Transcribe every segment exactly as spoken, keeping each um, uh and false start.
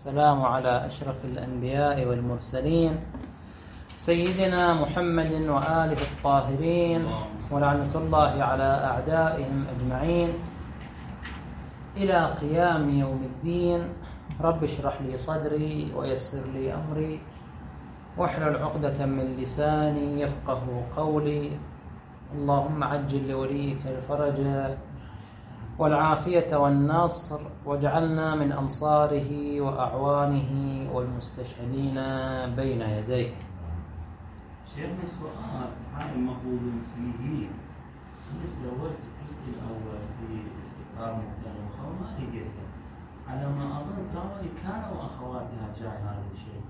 والسلام على أشرف الأنبياء والمرسلين سيدنا محمد وآله الطاهرين ولعنة الله على أعدائهم أجمعين إلى قيام يوم الدين. رب اشرح لي صدري ويسر لي أمري واحلل عقدة من لساني يفقه قولي. اللهم عجل لوليك الفرج والعافية والنصر واجعلنا من أنصاره وأعوانه والمستشهدين بين يديه. شيخنا سؤال هذا مقبول فيه بس دورت الجزء الأول في دار مبتلى وما لقيته على ما أظن ترى كانوا أخواتها جاي هذا الشيء.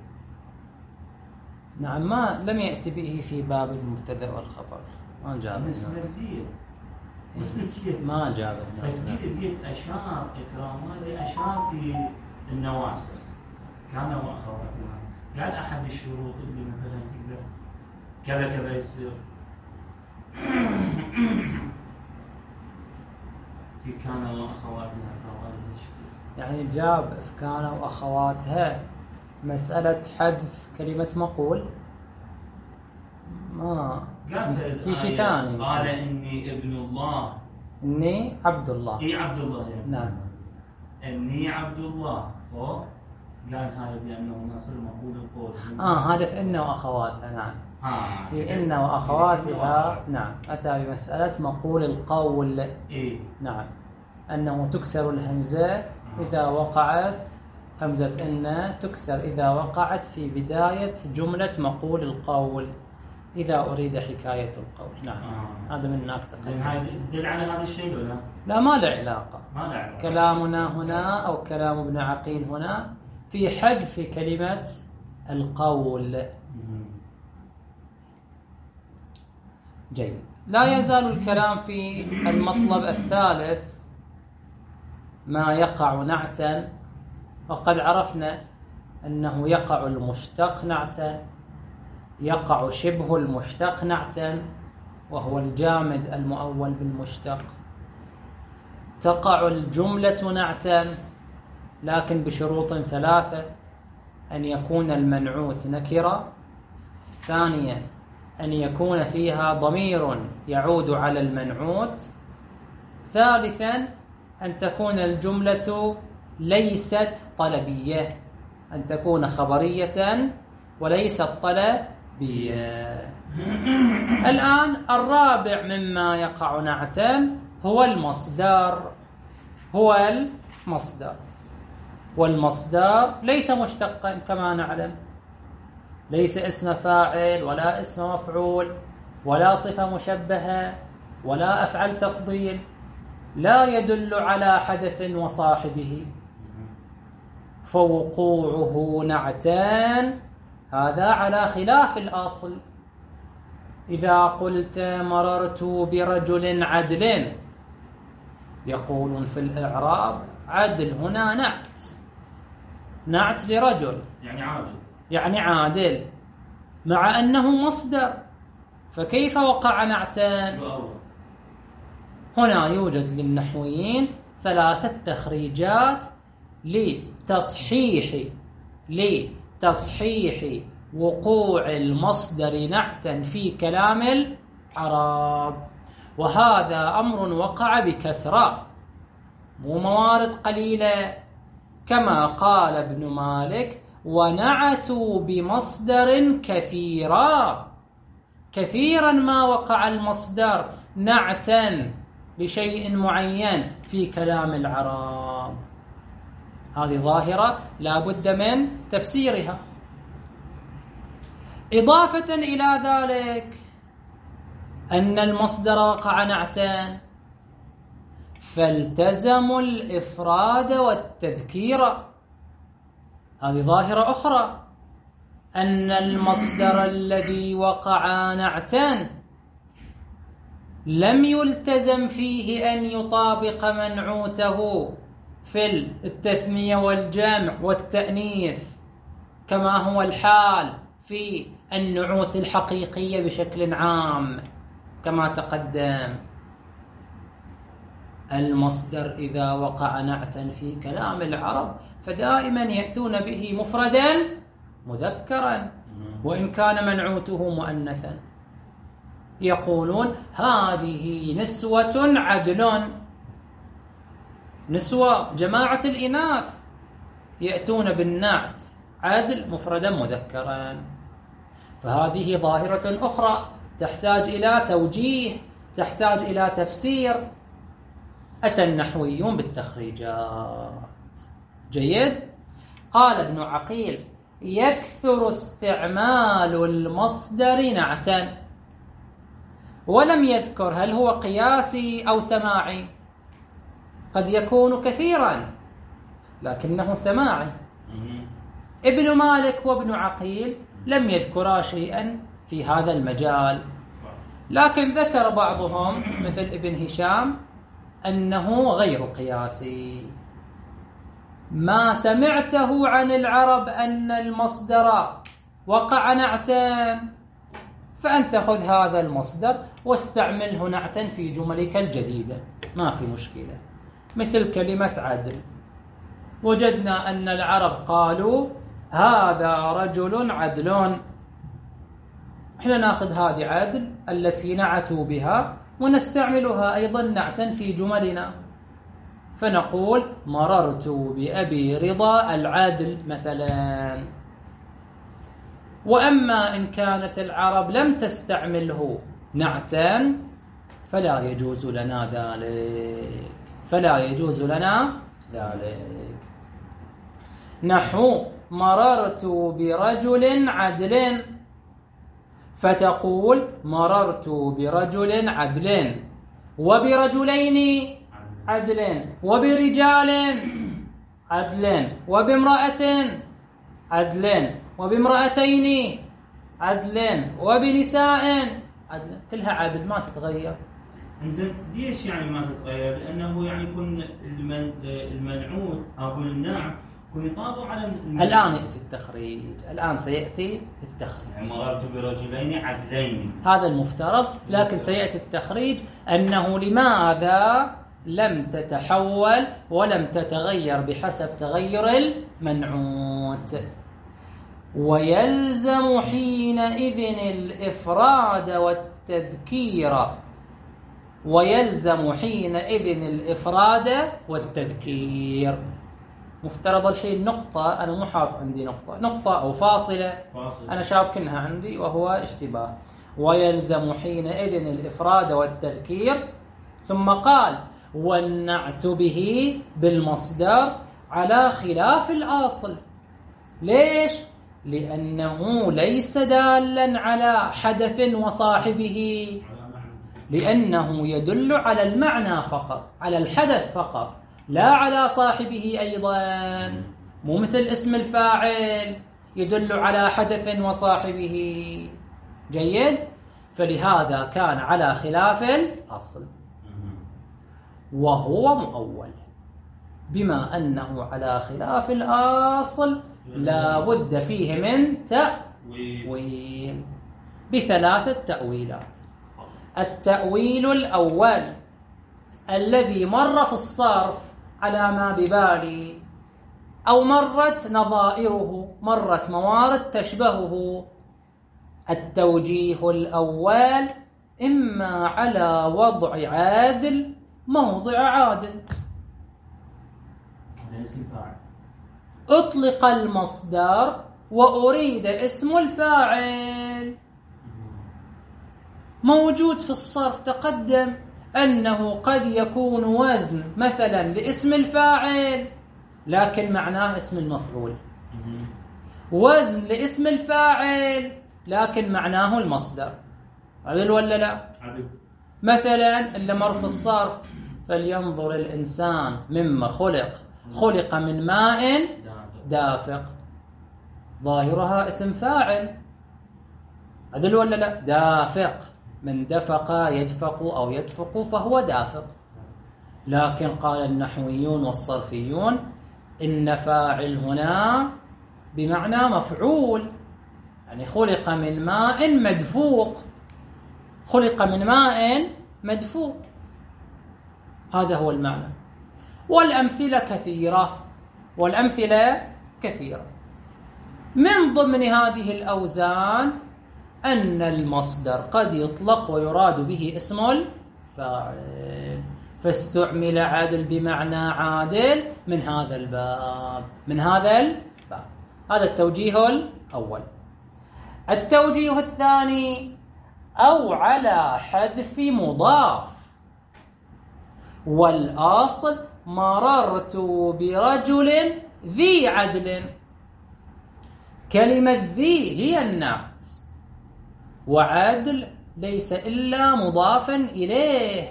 نعم، ما لم يأتي به في باب المبتدأ والخبر، ما جاء بالنسبة ما جاء بس قلت أشار إكرامات أشار في النواسخ كانوا أخواتها. قال أحد الشروط اللي مثلا تقدر كذا كذا يصير في كانوا أخواتها فوالد الشيء، يعني جاب في كانوا أخواتها مسألة حذف كلمة مقول ما قال في شيء ثاني. قال إني ابن الله، إني عبد الله. إي عبد الله يعني. نعم، إني عبد الله. هو قال هذا بأنه ناصر مقول القول. آه هذا في إن وأخواتها. نعم، آه. في إن وأخواتها. نعم، أتى بمسألة مقول القول. إيه. نعم، أنه تكسر الهمزة إذا وقعت همزة إن، تكسر إذا وقعت في بداية جملة مقول القول إذا أريد حكاية القول. نعم. آه. هذا من هناك زين، هذا دل على هذا الشيء ولا لا؟ ما له علاقة. ما له علاقة. كلامنا هنا أو كلام ابن عقيل هنا في حذف كلمة القول. جيد. لا يزال الكلام في المطلب الثالث ما يقع نعتا، وقد عرفنا أنه يقع المشتق نعتا، يقع شبه المشتق نعتا وهو الجامد المؤول بالمشتق، تقع الجملة نعتا لكن بشروط ثلاثة: أن يكون المنعوت نكرة، ثانيا أن يكون فيها ضمير يعود على المنعوت، ثالثا أن تكون الجملة ليست طلبية، أن تكون خبرية وليست طلبية. الآن الرابع مما يقع نعتا هو المصدر. هو المصدر والمصدر ليس مشتقا كما نعلم، ليس اسم فاعل ولا اسم مفعول ولا صفة مشبهة ولا أفعل تفضيل، لا يدل على حدث وصاحبه، فوقوعه نعتان هذا على خلاف الأصل. إذا قلت مررت برجل عدل، يقولون في الإعراب عدل هنا نعت، نعت لرجل يعني عادل، يعني عادل، مع أنه مصدر، فكيف وقع نعتان؟ هنا يوجد للنحويين ثلاثة تخريجات لتصحيح لتصحيح وقوع المصدر نعتا في كلام العرب، وهذا أمر وقع بكثرة، مو موارد قليلة، كما قال ابن مالك: ونعتوا بمصدر كثيرا. كثيرا ما وقع المصدر نعتا لشيء معين في كلام العرب. هذه ظاهرة لا بد من تفسيرها. إضافة إلى ذلك أن المصدر وقع نعتان، فالتزموا الإفراد والتذكير. هذه ظاهرة أخرى، أن المصدر الذي وقع نعتان لم يلتزم فيه أن يطابق منعوته في التثنية والجمع والتأنيث كما هو الحال في النعوت الحقيقية بشكل عام كما تقدم. المصدر إذا وقع نعتا في كلام العرب فدائما يأتون به مفردا مذكرا وإن كان منعوته مؤنثا. يقولون هذه نسوة عدل، نسوة جماعة الإناث يأتون بالنعت عدل مفردا مذكرا. فهذه ظاهرة أخرى تحتاج إلى توجيه، تحتاج إلى تفسير. أتى النحويون بالتخريجات. جيد. قال ابن عقيل يكثر استعمال المصدر نعتا، ولم يذكر هل هو قياسي أو سماعي. قد يكون كثيرا لكنه سماعي. ابن مالك وابن عقيل لم يذكرا شيئا في هذا المجال، لكن ذكر بعضهم مثل ابن هشام أنه غير قياسي. ما سمعته عن العرب أن المصدر وقع نعتا فأنت خذ هذا المصدر واستعمله نعتا في جملك الجديدة، ما في مشكلة. مثل كلمة عدل، وجدنا أن العرب قالوا هذا رجل عدل، احنا ناخذ هذه عدل التي نعتوا بها ونستعملها أيضا نعتا في جملنا، فنقول مررت بأبي رضا العدل مثلا. وأما إن كانت العرب لم تستعمله نعتا فلا يجوز لنا ذلك، فلا يجوز لنا ذلك. نحو مررت برجل عدل، فتقول مررت برجل عدل وبرجلين عدل وبرجال عدل وبامرأة عدل وبامرأتين عدل وبنساء عدل، كلها عدل ما تتغير. انزين ليش يعني ما تتغير؟ لأنه يعني يكون المن... المنعوت أو النعت يكون يطابق على المنعوت. الآن يأتي التخريج، الآن سيأتي التخريج. يعني مررت برجلين عدلين هذا المفترض، لكن سيأتي التخريج أنه لماذا لم تتحول ولم تتغير بحسب تغير المنعوت. ويلزم حينئذ الإفراد والتذكير، ويلزم حينئذ الإفراد والتذكير. مفترض الحين نقطة، أنا مو حاط عندي نقطة، نقطة أو فاصلة, فاصلة. أنا شابكنها عندي وهو اشتباه. ويلزم حينئذ الإفراد والتذكير. ثم قال والنعت به بالمصدر على خلاف الأصل. ليش؟ لأنه ليس دالا على حدث وصاحبه، لأنه يدل على المعنى فقط، على الحدث فقط، لا على صاحبه أيضا. مو مثل اسم الفاعل يدل على حدث وصاحبه. جيد. فلهذا كان على خلاف الأصل وهو مؤول. بما أنه على خلاف الأصل لا بد فيه من تأويل بثلاثة تأويلات. التأويل الأول الذي مر في الصرف على ما ببالي، أو مرت نظائره، مرت موارد تشبهه. التوجيه الأول إما على وضع عادل موضع عادل. أطلق المصدر وأريد اسم الفاعل. موجود في الصرف تقدم أنه قد يكون وزن مثلا لاسم الفاعل لكن معناه اسم المفعول، وزن لاسم الفاعل لكن معناه المصدر. عدل ولا لا؟ عدل. مثلا اللي مر في الصرف فلينظر الإنسان مما خلق، خلق من ماء دافق، ظاهرها اسم فاعل. عدل ولا لا؟ دافق، من دفق يدفق أو يدفق فهو دافق. لكن قال النحويون والصرفيون إن فاعل هنا بمعنى مفعول، يعني خلق من ماء مدفوق، خلق من ماء مدفوق. هذا هو المعنى. والأمثلة كثيرة، والأمثلة كثيرة. من ضمن هذه الأوزان أن المصدر قد يطلق ويراد به اسم الفاعل، فاستعمل عادل بمعنى عادل من هذا الباب، من هذا الباب. هذا التوجيه الأول. التوجيه الثاني: أو على حذف مضاف، والأصل مررت برجل ذي عدل. كلمة ذي هي النعت، وعدل ليس إلا مضافا إليه.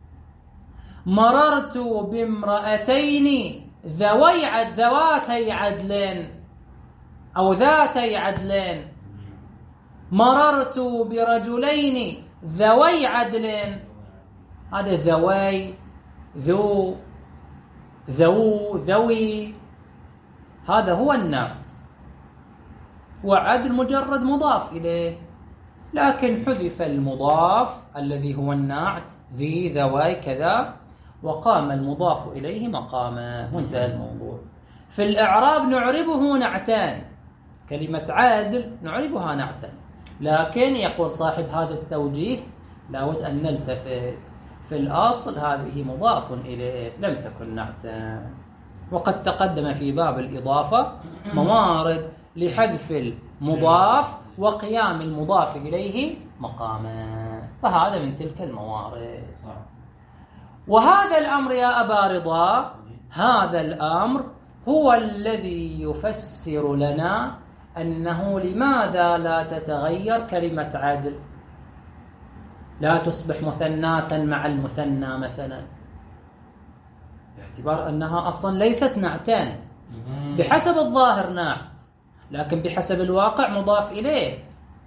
مررت بامرأتين ذوي عد ذواتي عدل أو ذاتي عدل. مررت برجلين ذوي عدل. هذا ذوي، ذو، ذو، ذوي، هذا هو النعت، وعدل مجرد مضاف إليه، لكن حذف المضاف الذي هو النعت ذي ذوي كذا، وقام المضاف إليه مقامه، وانتهى الموضوع. في الإعراب نعربه نعتان، كلمة عادل نعربها نعتا، لكن يقول صاحب هذا التوجيه لابد أن نلتفت، في الأصل هذه مضاف إليه لم تكن نعتا. وقد تقدم في باب الإضافة موارد لحذف المضاف وقيام المضاف إليه مقاما، فهذا من تلك الموارد. وهذا الأمر يا أبا رضا، هذا الأمر هو الذي يفسر لنا أنه لماذا لا تتغير كلمة عدل، لا تصبح مثناة مع المثنى مثلا، باعتبار أنها أصلا ليست نعتان. بحسب الظاهر نعت، لكن بحسب الواقع مضاف إليه.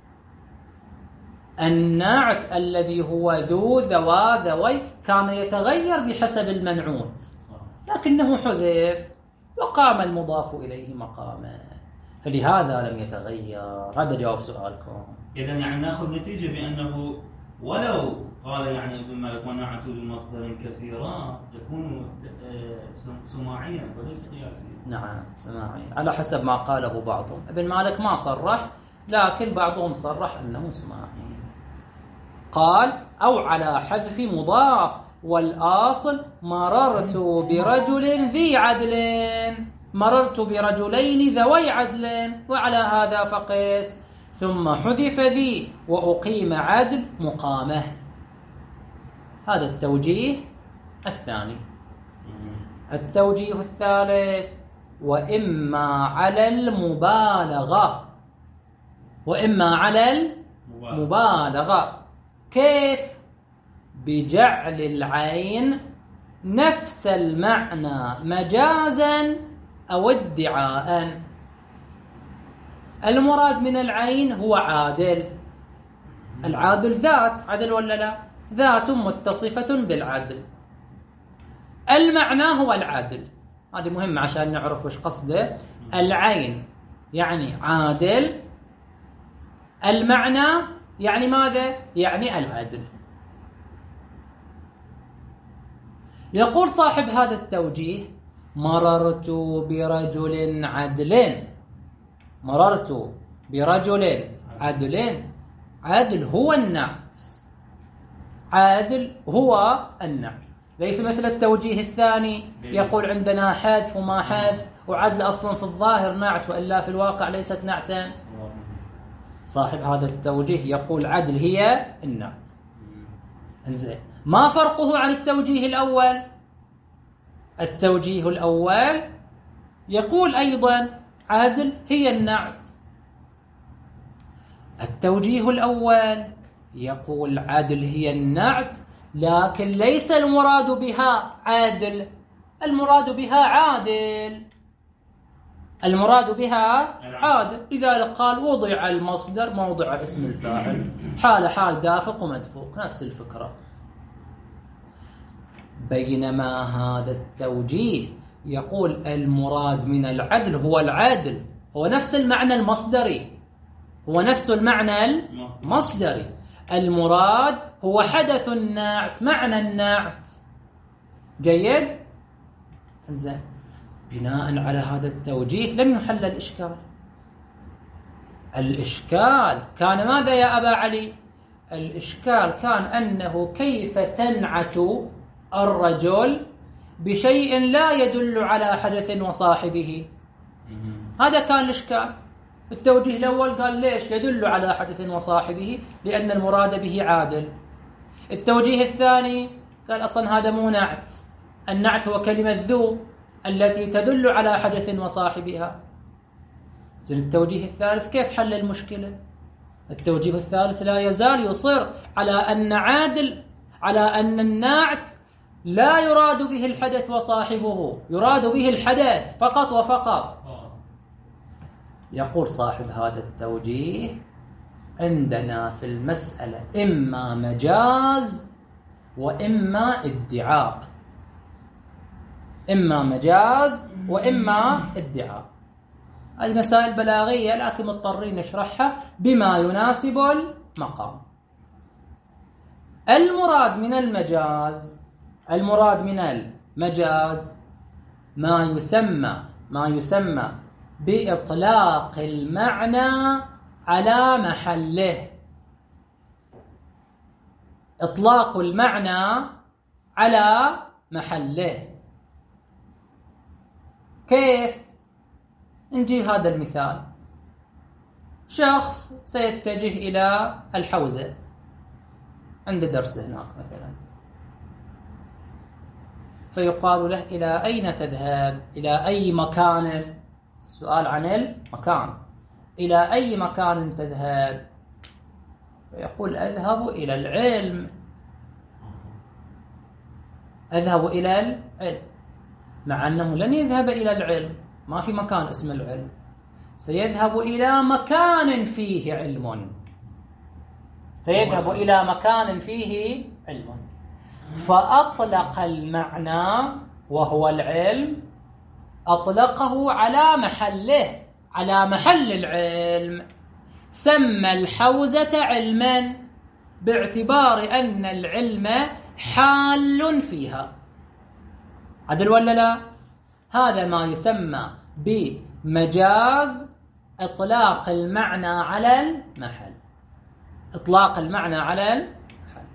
النعت الذي هو ذو، ذوا، ذوي كان يتغير بحسب المنعوت، لكنه حذف وقام المضاف إليه مقاما، فلهذا لم يتغير. هذا جواب سؤالكم. إذن يعني نأخذ نتيجة بأنه ولو قال يعني ابن مالك ونعت بمصدر كثيرا يكون سماعيا وليس قياسيا. نعم سماعيا على حسب ما قاله بعضهم. ابن مالك ما صرح، لكن بعضهم صرح أنه سماعي. قال: أو على حذف مضاف، والأصل مررت برجل ذي عدل، مررت برجلين ذوي عدل، وعلى هذا فقس، ثم حذف ذي وأقيم عدل مقامه. هذا التوجيه الثاني. التوجيه الثالث: وإما على المبالغة، وإما على المبالغة. كيف؟ بجعل العين نفس المعنى مجازا أو ادعاء. المراد من العين هو عادل. العادل ذات، عدل ولا لا؟ ذات متصفة بالعدل. المعنى هو العادل. هذه مهمة عشان نعرف وش قصده. العين يعني عادل، المعنى يعني ماذا؟ يعني العدل. يقول صاحب هذا التوجيه: مررت برجل عدل. مررت برجل عدل، عدل هو النعت، عادل هو النعت، ليس مثل التوجيه الثاني يقول عندنا حذف وما حذف، وعدل أصلا في الظاهر نعت وإلا في الواقع ليست نعتا. صاحب هذا التوجيه يقول عدل هي النعت. انزين، ما فرقه عن التوجيه الأول؟ التوجيه الأول يقول أيضا عدل هي النعت. التوجيه الأول يقول عدل هي النعت، لكن ليس المراد بها عادل، المراد بها عادل، المراد بها عادل. لذلك قال وضع المصدر موضع اسم الفاعل، حال حال دافق ومدفوق، نفس الفكرة. بينما هذا التوجيه يقول المراد من العدل هو العدل، هو نفس المعنى المصدري، هو نفس المعنى المصدري. المراد هو حدث النعت، معنى النعت، جيد؟ انزين، بناء على هذا التوجيه لم يحل الإشكال. الإشكال كان ماذا يا أبا علي؟ الإشكال كان أنه كيف تنعت الرجل بشيء لا يدل على حدث وصاحبه. هذا كان الإشكال. التوجيه الأول قال ليش يدل على حدث وصاحبه؟ لأن المراد به عادل. التوجيه الثاني قال أصلا هذا مو نعت، النعت هو كلمة ذو التي تدل على حدث وصاحبها. زين، التوجيه الثالث كيف حل المشكلة؟ التوجيه الثالث لا يزال يصر على أن عادل على أن النعت لا يراد به الحدث وصاحبه، يراد به الحدث فقط وفقط. يقول صاحب هذا التوجيه عندنا في المسألة إما مجاز وإما ادعاء، إما مجاز وإما ادعاء. هذه مسائل بلاغية لكن مضطرين نشرحها بما يناسب المقام. المراد من المجاز المراد من المجاز ما يسمى ما يسمى بإطلاق المعنى على محله. إطلاق المعنى على محله. كيف؟ نجيب هذا المثال. شخص سيتجه إلى الحوزة، عنده درس هناك مثلا، فيقال له إلى أين تذهب؟ إلى أي مكان؟ السؤال عن المكان. إلى أي مكان تذهب؟ فيقول أذهب إلى العلم. أذهب إلى العلم، مع أنه لن يذهب إلى العلم، ما في مكان اسم العلم، سيذهب إلى مكان فيه علم. سيذهب إلى مكان فيه علم، فأطلق المعنى وهو العلم، أطلقه على محله، على محل العلم. سمى الحوزة علما باعتبار أن العلم حال فيها. عدل ولا لا؟ هذا ما يسمى بمجاز إطلاق المعنى على المحل. إطلاق المعنى على المحل.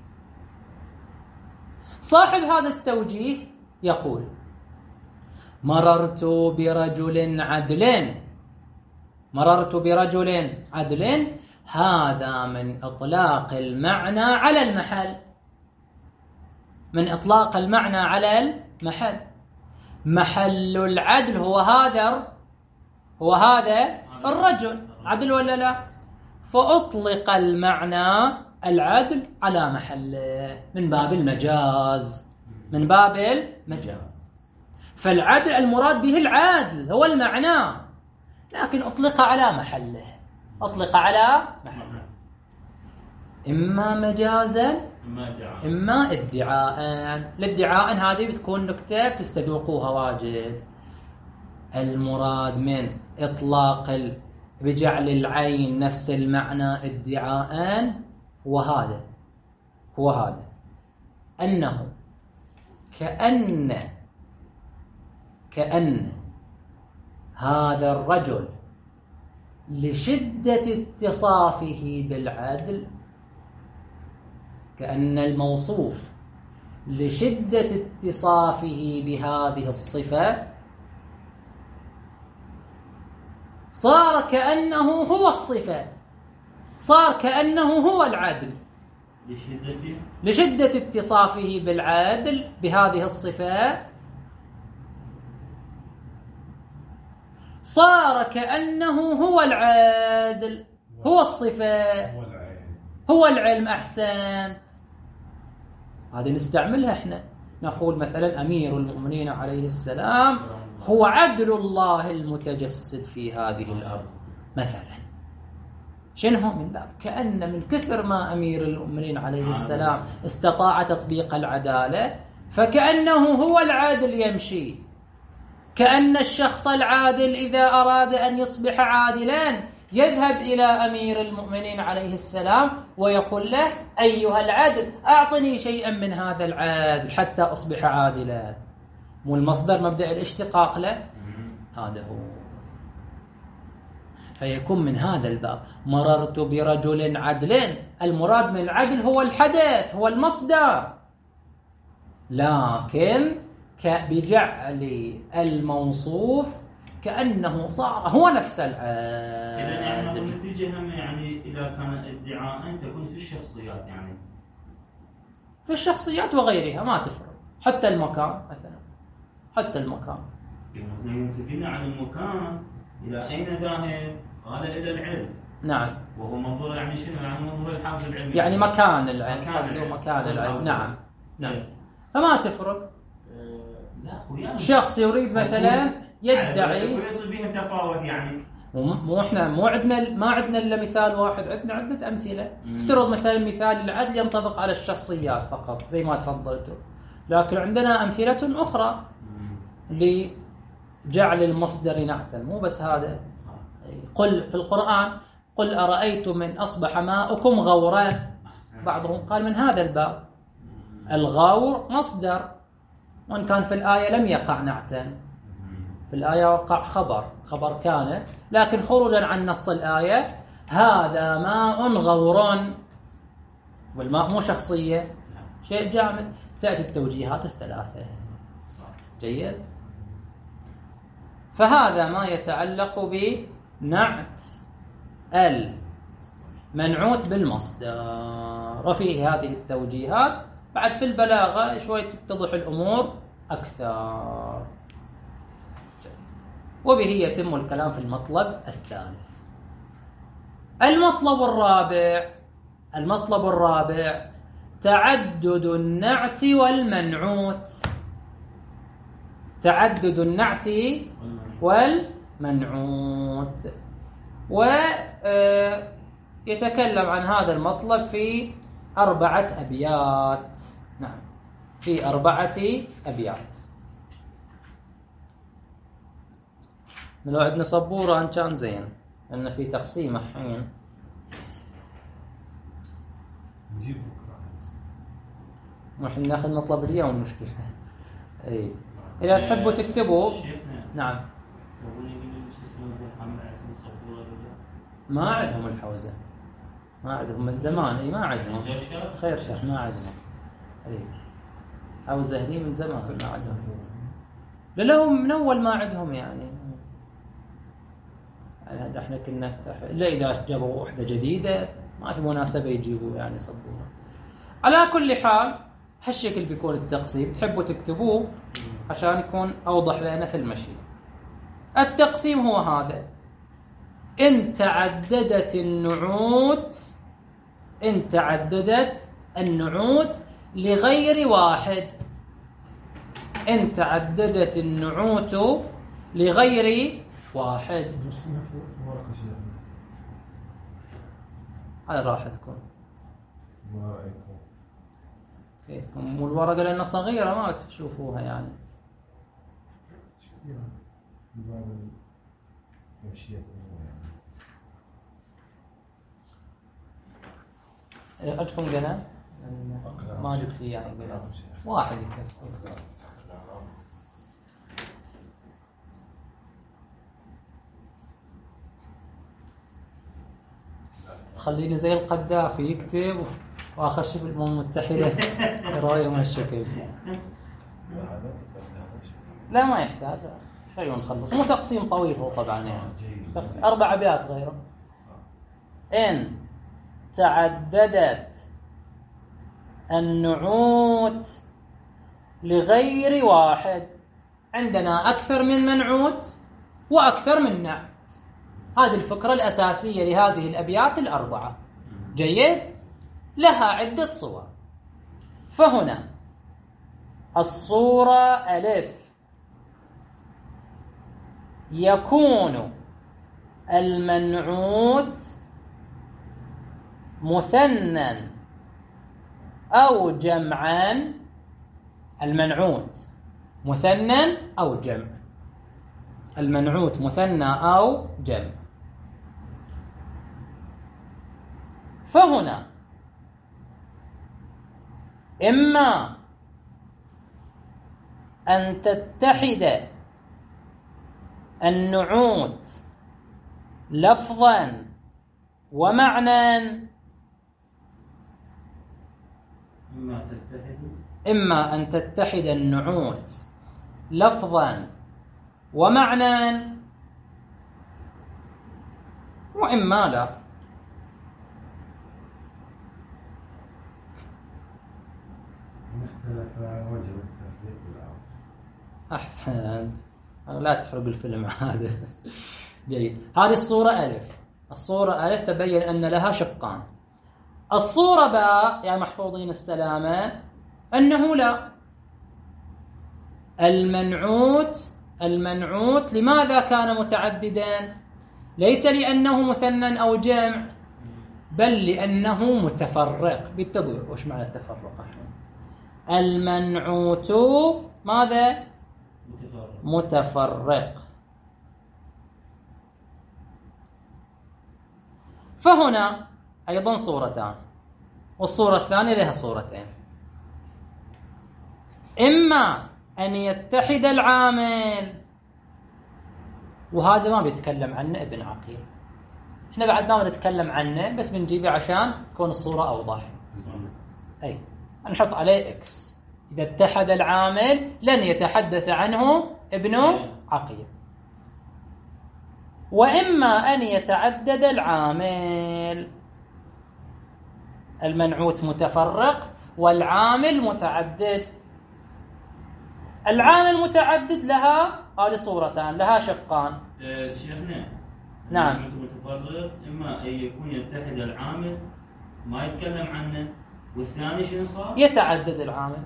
صاحب هذا التوجيه يقول مررت برجل عدل. مررت برجل عدل، هذا من إطلاق المعنى على المحل. من إطلاق المعنى على المحل. محل العدل هو هذا هو هذا الرجل. عدل ولا لا؟ فأطلق المعنى العدل على محله من باب المجاز. من باب المجاز. فالعدل المراد به العادل هو المعنى، لكن أطلق على محله. أطلق على محله. إما مجازا إما ادعاء. الادعاء هذه بتكون نكتة تستذوقوها واجد. المراد من إطلاق ال... بجعل العين نفس المعنى ادعاء هو هذا هو هذا أنه كأن كأن هذا الرجل لشدة اتصافه بالعدل، كأن الموصوف لشدة اتصافه بهذه الصفة صار كأنه هو الصفة، صار كأنه هو العدل لشدة لشدة اتصافه بالعدل بهذه الصفة، صار كأنه هو العدل هو الصفة هو العلم هو العلم. أحسنت. هذه نستعملها احنا، نقول مثلا أمير المؤمنين عليه السلام هو عدل الله المتجسد في هذه الأرض مثلا. شنو؟ من باب كأن من كثر ما أمير المؤمنين عليه السلام استطاع تطبيق العدالة فكأنه هو العادل يمشي. كأن الشخص العادل إذا أراد أن يصبح عادلا يذهب إلى أمير المؤمنين عليه السلام ويقول له أيها العدل أعطني شيئا من هذا العدل حتى أصبح عادلا. مو المصدر مبدأ الاشتقاق له، هذا هو. فيكون من هذا الباب مررت برجل عدل، المراد من العدل هو الحدث، هو المصدر، لكن بجعل الموصوف كأنه صار هو نفس العادل. إذا يعني النتيجة هم يعني إذا كان ادعاء تكون في الشخصيات، يعني في الشخصيات وغيرها ما تفرق، حتى المكان مثلا، حتى المكان ينسبنا عن المكان إلى أين ذاهب؟ قال إلى العلم. نعم. وهو منظور يعني شنو؟ يعني منظور الحافظ العلمي، يعني مكان العلم، قصده مكان العلم. نعم نعم. إيه. فما تفرق. أه لا خويا، شخص يريد مثلا يدعي يصير بهم تفاوت، يعني مو احنا مو عندنا ما عندنا الا مثال واحد، عندنا عدة امثله. افترض مثلا مثال العدل ينطبق على الشخصيات فقط زي ما تفضلتوا، لكن عندنا امثله اخرى لجعل المصدر نعتا، مو بس هذا. قل في القرآن قل أرأيتم من أصبح ماؤكم غورا، بعضهم قال من هذا الباب. الغور مصدر، وإن كان في الآية لم يقع نعتا، في الآية وقع خبر، خبر كان، لكن خروجا عن نص الآية هذا ماء غور، والماء مو شخصية، شيء جامد. تأتي التوجيهات الثلاثة. جيد. فهذا ما يتعلق بنعت المنعوت بالمصدر، وفيه هذه التوجيهات. بعد في البلاغة شوي تتضح الأمور أكثر. وبه يتم الكلام في المطلب الثالث. المطلب الرابع، المطلب الرابع تعدد النعت والمنعوت. تعدد النعت والمنعوت. ويتكلم عن هذا المطلب في أربعة أبيات. نعم، في أربعة أبيات. لو عندنا صبورة أن كان زين، لأن في تقسيم الحين. نجيب بكرة. نحن ناخذ مطلب اليوم مشكلة. أي إذا تحبوا تكتبوا. نعم. ما عندهم الحوزة، ما عندهم من زمان. أي ما عندهم. خير شر ما عندهم. أي حوزة هني من زمان ما عندهم. لهم من أول ما عندهم يعني. يعني احنا كنا إلا إذا جابوا وحدة جديدة ما في مناسبة يجيبوا يعني صبورة. على كل حال هالشكل بيكون التقسيم، تحبوا تكتبوه عشان يكون أوضح لنا في المشي. التقسيم هو هذا: إن تعددت النعوت، إن تعددت النعوت لغير واحد. إن تعددت النعوت لغير واحد. هذا راح تكون. ما رأيكم؟ كيفكم؟ والورقة لأنها صغيرة ما تشوفوها يعني. باب التمشية يعني. عندكم قلم؟ ما جبت يعني قلم واحد يكفي. خليني زي القذافي يكتب واخر شيء بالامم المتحده رأيه من الشكل. لا ما يحتاج شيء ونخلص. مو تقسيم طويل هو طبعا يعني. اربع ابيات غيره. ان تعددت النعوت لغير واحد، عندنا اكثر من منعوت واكثر من نعت. هذه الفكرة الأساسية لهذه الأبيات الأربعة. جيد؟ لها عدة صور. فهنا الصورة ألف: يكون المنعوت مثنى أو جمعا. المنعوت مثنى أو جمع. المنعوت مثنى أو جمع. فهنا إما أن تتحد النعوت لفظا ومعنى، إما تتحد إما أن تتحد النعوت لفظا ومعنى، وإما لا. إن اختلف وجب التفريق بالعطف. أحسنت، لا تحرق الفيلم هذا. جيد. هذه الصورة ألف. الصورة ألف تبين أن لها شقان. الصورة باء يا محفوظين السلامة أنه لا. المنعوت المنعوت لماذا كان متعددا؟ ليس لأنه مثنى أو جمع، بل لأنه متفرق. بالتضوير وش معنى التفرق؟ المنعوت ماذا؟ متفرق. متفرق. فهنا أيضا صورتان، والصورة الثانية لها صورتين. إما أن يتحد العامل، وهذا ما بيتكلم عنه ابن عقيل، احنا بعد ما نتكلم عنه بس بنجيبه عشان تكون الصورة أوضح. أي نحط عليه إكس. إذا اتحد العامل لن يتحدث عنه ابن عقيل. وإما أن يتعدد العامل، المنعوت متفرق والعامل متعدد. العامل متعدد لها هذه صورتان، لها شقان. أه شيخنا، نعم. المتفرق إما أن يكون يتحد العامل ما يتكلم عنه، والثاني شنو صار؟ يتعدد العامل.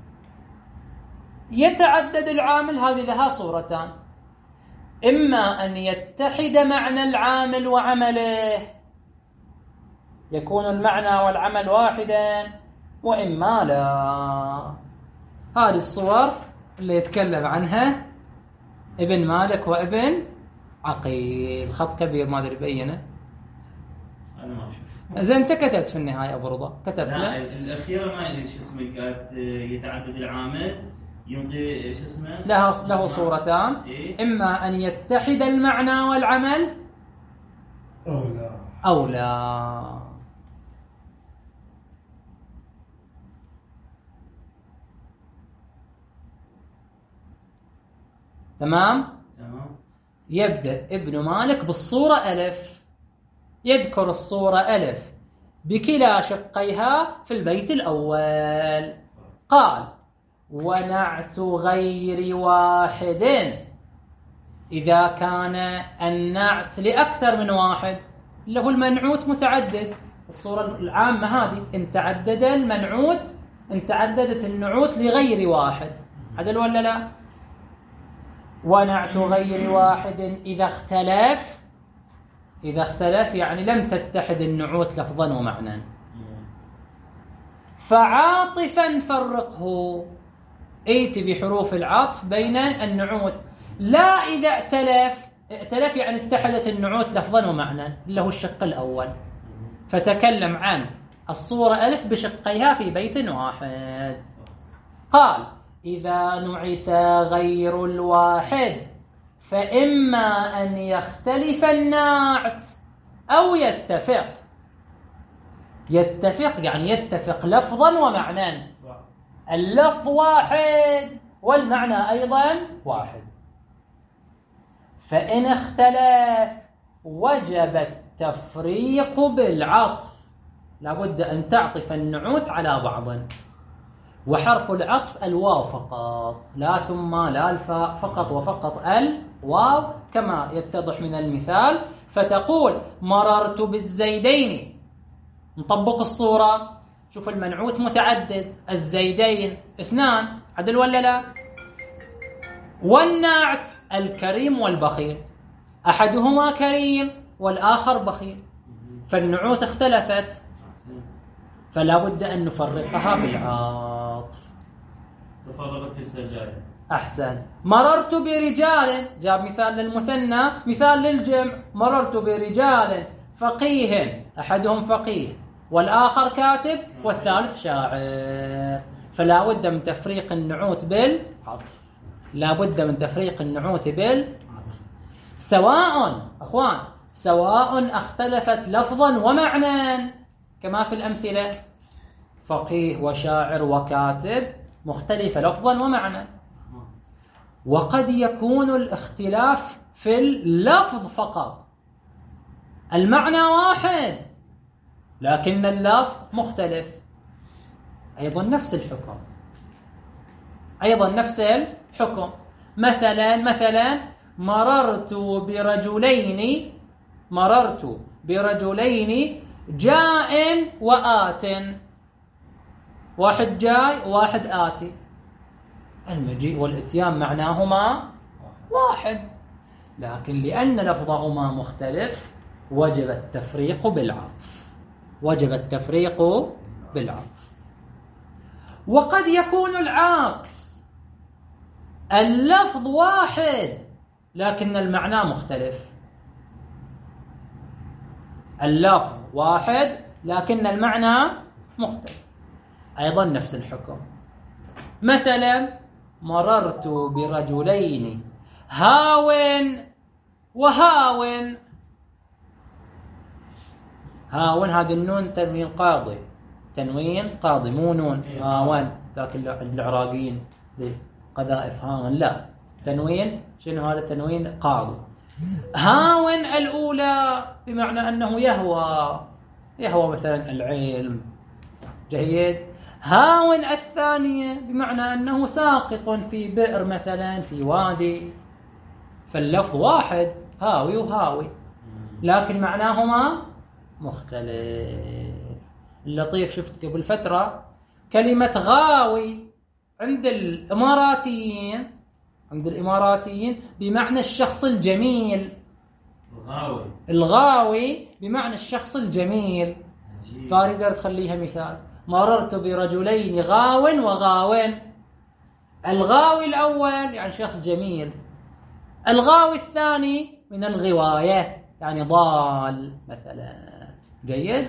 يتعدد العامل هذه لها صورتان، إما أن يتحد معنى العامل وعمله، يكون المعنى والعمل واحدا، وإما لا. هذه الصور اللي يتكلم عنها ابن مالك وابن عقيل. خط كبير ما أدري بينه. أنا ما أشوف. زين أنت كتبت في النهاية أبو رضا، كتبت لا له؟ الأخيرة ما أدري شو اسمه، قالت يتعدد العامل يمضي شو اسمه، له له صورتان. إيه؟ إما أن يتحد المعنى والعمل أو لا أو لا. تمام؟ تمام. يبدأ ابن مالك بالصورة ألف، يذكر الصورة ألف بكلا شقيها في البيت الأول. قال: ونعت غير واحد إذا كان النعت لأكثر من واحد، اللي هو المنعوت متعدد. الصورة العامة هذه إن تعدد المنعوت، إن تعددت النعوت لغير واحد، عدل ولا لا؟ ونعت غير واحد إذا اختلف، إذا اختلف يعني لم تتحد النعوت لفظا ومعنى. فعاطفا فرقه، ائت بحروف العطف بين النعوت. لا إذا ائتلف، ائتلف يعني اتحدت النعوت لفظا ومعنى، اللي هو الشق الأول. فتكلم عن الصورة ألف بشقيها في بيت واحد. قال: إذا نعت غير الواحد فإما أن يختلف الناعت أو يتفق. يتفق يعني يتفق لفظا ومعنى، اللفظ واحد والمعنى أيضا واحد. فإن اختلف وجب التفريق بالعطف، لابد أن تعطف النعوت على بعض، وحرف العطف الواو فقط، لا ثم لا الفاء، فقط وفقط الواو كما يتضح من المثال. فتقول: مررت بالزيدين. نطبق الصورة، شوف المنعوت متعدد، الزيدين اثنان، عدل ولا لا؟ والنعت الكريم والبخيل، أحدهما كريم والآخر بخيل، فالنعوت اختلفت، فلا بد أن نفرقها بالعطف. تفرقت في السجاير. أحسن. مررت برجال، جاب مثال للمثنى، مثال للجمع. مررت برجال فقيه، أحدهم فقيه والآخر كاتب والثالث شاعر، فلا بد من تفريق النعوت بالعطف، لا بد من تفريق النعوت بالعطف، سواء أخوان سواء اختلفت لفظا ومعنى كما في الأمثلة، فقيه وشاعر وكاتب مختلفة لفظا ومعنى، وقد يكون الاختلاف في اللفظ فقط، المعنى واحد لكن اللفظ مختلف، أيضا نفس الحكم، أيضا نفس الحكم. مثلا مثلا مررت برجلين مررت برجلين جاء وآت، واحد جاي واحد آتي، المجيء والإتيان معناهما واحد، لكن لأن لفظهما مختلف وجب التفريق بالعطف، وجب التفريق بالعطف. وقد يكون العكس، اللفظ واحد لكن المعنى مختلف، اللفظ واحد لكن المعنى مختلف، أيضا نفس الحكم. مثلا مررت برجلين هاو وهاو، هاون هذا النون تنوين قاضي، تنوين قاضي مو نون هاون ذاك العراقيين قذائف هاون، لا تنوين شنو هذا؟ تنوين قاضي. هاون الأولى بمعنى أنه يهوى، يهوى مثلا العلم، جيد. هاون الثانية بمعنى أنه ساقط في بئر مثلا في وادي، فاللفظ واحد هاوي وهاوي لكن معناهما مختلف. اللطيف شفت قبل فترة كلمة غاوي عند الإماراتيين، عند الإماراتيين بمعنى الشخص الجميل، الغاوي الغاوي بمعنى الشخص الجميل، فارقدر تخليها مثال. مررت برجلين غاو وغاو، الغاوي الأول يعني شخص جميل، الغاوي الثاني من الغواية يعني ضال مثلا، جيد.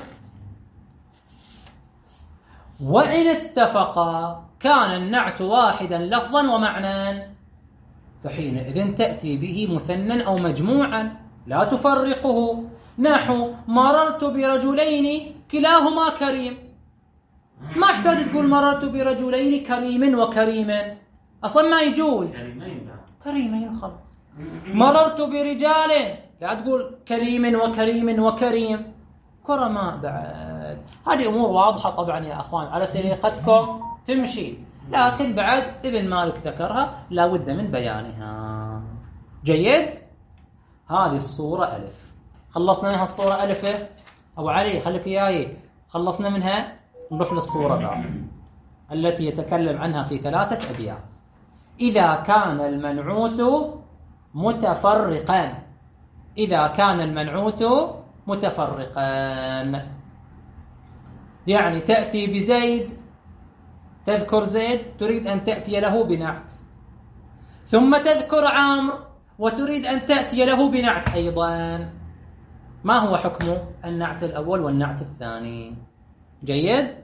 وإن اتفقا كان النعت واحدا لفظا ومعنى، فحينئذ تأتي به مثنى أو مجموعا لا تفرقه، نحو مررت برجلين كلاهما كريم، ما احتاج تقول مررت برجلين كريم وكريما، أصلا ما يجوز، كريمين خلاص. مررت برجال لا تقول كريم وكريم وكريم، كرماء بعد. هذه أمور واضحة طبعا يا أخوان على سليقتكم تمشي، لكن بعد ابن مالك ذكرها لا بد من بيانها، جيد. هذه الصورة ألف، خلصنا منها الصورة ألف. أبو علي خليك إياي، خلصنا منها، نروح للصورة بعد التي يتكلم عنها في ثلاثة أبيات. إذا كان المنعوت متفرقا، إذا كان المنعوت متفرقا يعني تأتي بزيد، تذكر زيد تريد أن تأتي له بنعت، ثم تذكر عمرو وتريد أن تأتي له بنعت أيضا، ما هو حكم النعت الأول والنعت الثاني؟ جيد.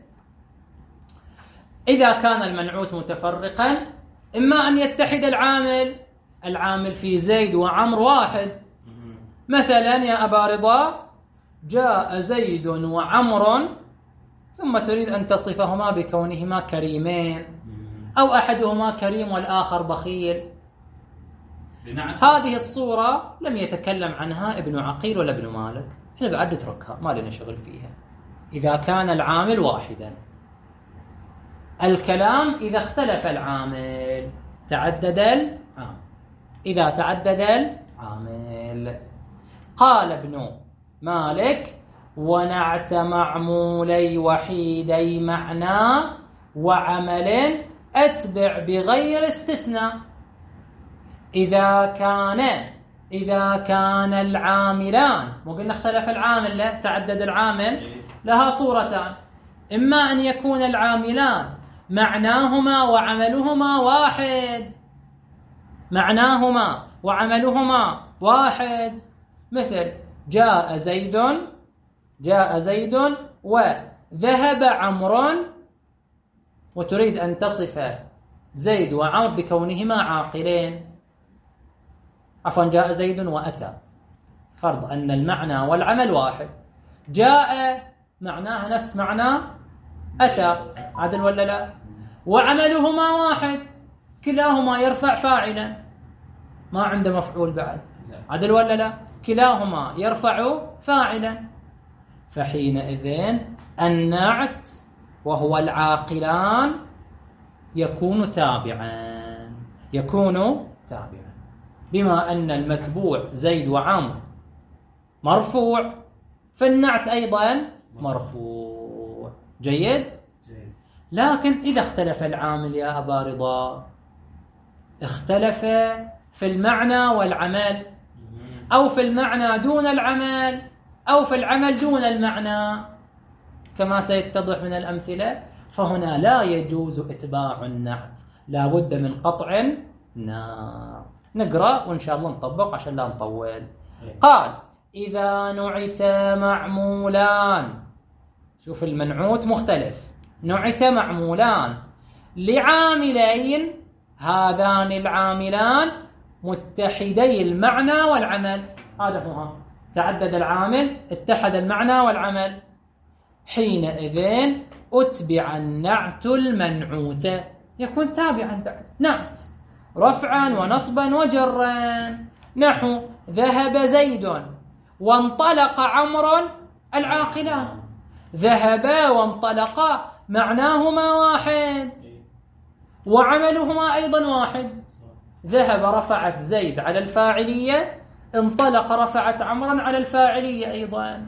إذا كان المنعوت متفرقا إما أن يتحد العامل، العامل في زيد وعمرو واحد، مثلا يا أبا رضا جاء زيد وعمر، ثم تريد أن تصفهما بكونهما كريمين، أو أحدهما كريم والآخر بخيل. هذه الصورة لم يتكلم عنها ابن عقيل ولا ابن مالك، احنا بعد نتركها ما لنا شغل فيها. إذا كان العامل واحدا، الكلام إذا اختلف العامل، تعدد العامل، إذا تعدد العامل. قال ابن مالك ونعت معمولي وحيدي معنى وعمل أتبع بغير استثناء. إذا كان إذا كان العاملان، مو قلنا اختلف العامل، لا تعدد العامل، لها صورتان، إما أن يكون العاملان معناهما وعملهما واحد، معناهما وعملهما واحد، مثل جاء زيد، جاء زيد ذهب عمرو وتريد أن تصف زيد وعمر بكونهما عاقلين، عفوا جاء زيد وأتى، فرض أن المعنى والعمل واحد، جاء معناها نفس معنى أتى، عدل ولا لا؟ وعملهما واحد، كلاهما يرفع فاعلا، ما عنده مفعول بعد، عدل ولا لا؟ كلاهما يرفع فاعلا، فحينئذ النعت وهو العاقلان يكون تابعا، يكون تابعا، بما أن المتبوع زيد وعمر مرفوع فالنعت أيضا مرفوع. جيد؟ لكن إذا اختلف العامل يا أبا رضا، اختلف في المعنى والعمل، أو في المعنى دون العمل، أو في العمل دون المعنى كما سيتضح من الأمثلة، فهنا لا يجوز إتباع النعت، لا بد من قطع النعت. نقرأ وإن شاء الله نطبق عشان لا نطول. قال إذا نعت معمولان، شوف المنعوت مختلف، نعت معمولان لعاملين، هذان العاملان متحدي المعنى والعمل، هذا هو، تعدد العامل اتحد المعنى والعمل، حينئذ أتبع النعت المنعوت، يكون تابعا بعد نعت رفعا ونصبا وجرا، نحو ذهب زيد وانطلق عمرو العاقلان، ذهبا وانطلقا معناهما واحد وعملهما أيضا واحد، ذهب رفعت زيد على الفاعلية، انطلق رفعت عمرا على الفاعلية أيضا،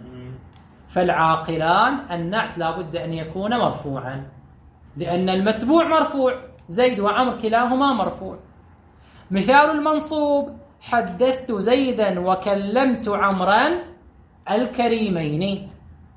فالعاقلان النعت لا بد أن يكون مرفوعا، لأن المتبوع مرفوع، زيد وعمر كلاهما مرفوع. مثال المنصوب حدثت زيدا وكلمت عمرا الكريمين،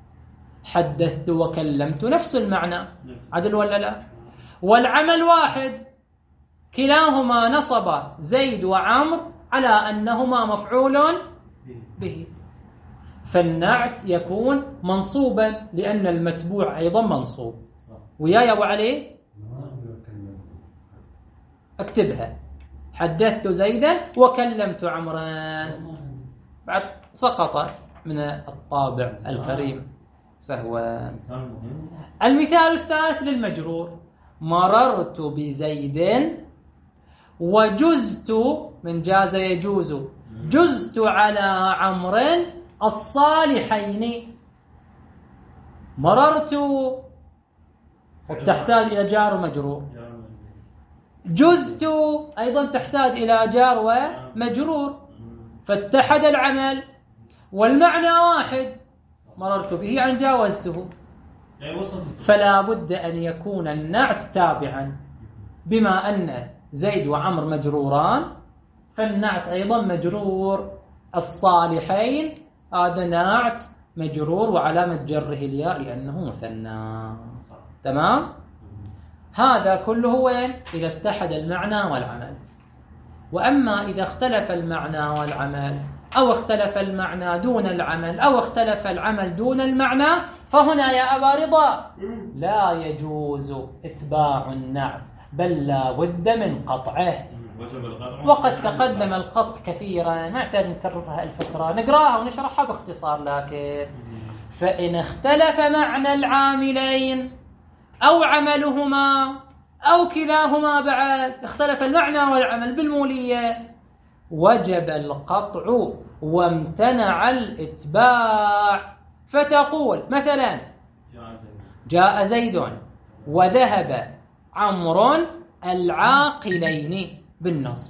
حدثت وكلمت نفس المعنى، عدل ولا لا؟ والعمل واحد، كلاهما نصب زيد وعمر على أنهما مفعول به، فالنعت يكون منصوبا لأن المتبوع أيضا منصوب. ويا يا أبو علي اكتبها، حدثت زيدا وكلمت عمرا، بعد سقط من الطابع الكريم سهوا. المثال الثالث للمجرور، مررت بزيد وجزت، من جاز يجوز، جزت على عمرو الصالحين، مررت تحتاج إلى جار ومجرور، جزت أيضا تحتاج إلى جار ومجرور، فاتحد العمل والمعنى واحد، مررت به عن جاوزته، فلا بد أن يكون النعت تابعا، بما أن زيد وعمر مجروران فالنعت أيضا مجرور، الصالحين هذا نعت مجرور وعلامة جره الياء لأنه مثنى. تمام؟ هذا كله وين؟ إذا اتحد المعنى والعمل. وأما إذا اختلف المعنى والعمل، أو اختلف المعنى دون العمل، أو اختلف العمل دون المعنى، فهنا يا أبا رضا لا يجوز إتباع النعت، بل لا بد من قطعه، وقد تقدم القطع كثيرا، ما يحتاج نكررها الفكرة، نقراها ونشرحها باختصار. لكن فإن اختلف معنى العاملين أو عملهما أو كلاهما بعد، اختلف المعنى والعمل بالمولية، وجب القطع وامتنع الإتباع. فتقول مثلا جاء زيد وذهب عمرو العاقلين بالنصب،